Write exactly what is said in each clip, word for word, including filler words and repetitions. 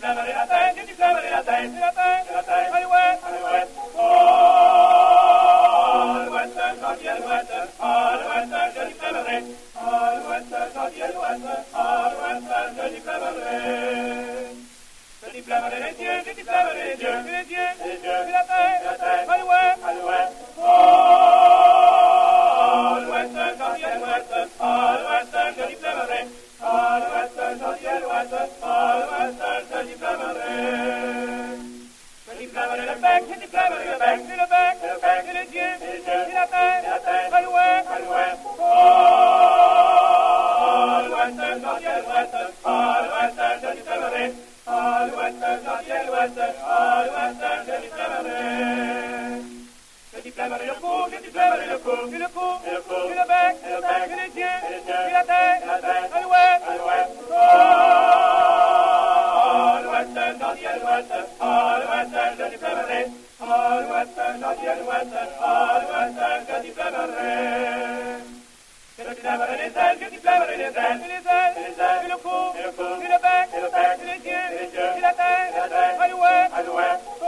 claveret la tête, que tu claverais la tête, la tête, la tête, alouette, alouette. Oh, alouette, gentille alouette, alouette, je lui claverai. Alouette, gentille alouette, alouette, je lui claverai. Je lui claverai les yeux, je lui claverai les yeux, les yeux, les yeux, la tête, la tête, alouette, alouette. Oh, alouette, gentille alouette, alouette, je lui claverai. Alouette, gentille alouette, alouette, je lui claverai. Je lui claverai le bec, je lui claverai le bec, et le bec, et le bec, et les yeux, et les yeux, et la tête, et la tête, alouette, alouette. Oh, alouette, gentille alouette, alouette, je lui claverai. Alouette, gentille alouette, alouette, je lui claverai. Je lui claverai le cou, je lui claverai le cou, et le cou, et le cou, et le bec, et le bec, et les yeux, et les yeux, et la tête, et la tête, alouette, alouette. Oh, alouette, gentille alouette, alouette, je lui claverai. Alouette, gentille alouette, alouette, je lui claverai. Je lui claverai les ailes, je lui claverai les ailes, et les ailes, et les ailes, et le cou, et le cou, et le bec, et le bec, et les yeux, et les yeux, et la tête, et la tête, alouette, alouette. Oh,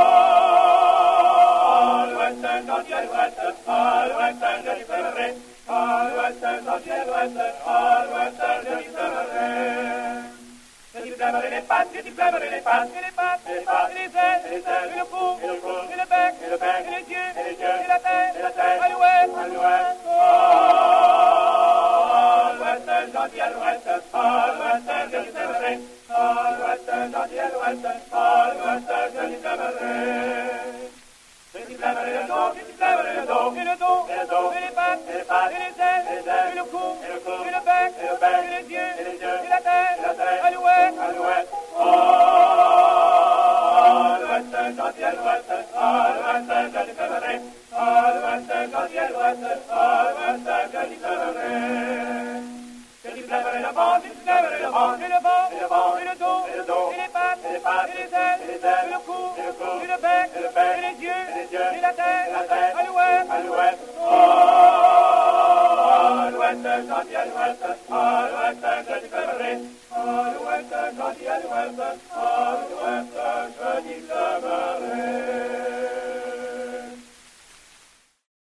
alouette, gentille alouette, alouette, je lui claverai. Alouette, gentille alouette, alouette, je lui claverai. Je lui claverai les pattes, je lui claverai les pattes, et les pattes, et les pattes, et les ailes, et les ailes, et le cou, et le cou, et le bec, et le bec, et les yeux, et les yeux, et la tête, et la tête, alouette, alouette. Oh, alouette, gentille alouette, alouette, je lui claverai. Alouette, gentille alouette, alouette, je lui claverai. Je lui claverai le dos, je lui claverai le dos, et le dos, et le dos, et les pattes, et les pattes, et les ailes, et les ailes, et le cou, et le cou, et le bec, et le bec, et les yeux, et les yeux, et la tête, et la tête, alouette, alouette. Oh, alouette, gentille alouette, alouette, je lui claverai. Alouette, gentille alouette, alouette, je lui claverai. Je lui claverai le ventre, je lui claverai le ventre, et le ventre, et le ventre, et le dos, et le dos, et les pattes, et les pattes, et les ailes, et les ailes, et le cou, et le cou, et le bec, et le bec, et les yeux, et les yeux, et la tête, et la tête, alouette, alouette. Oh, alouette, gentille alouette, alouette, je lui claverai. Alouette, gentille alouette, alouette, je lui claverai.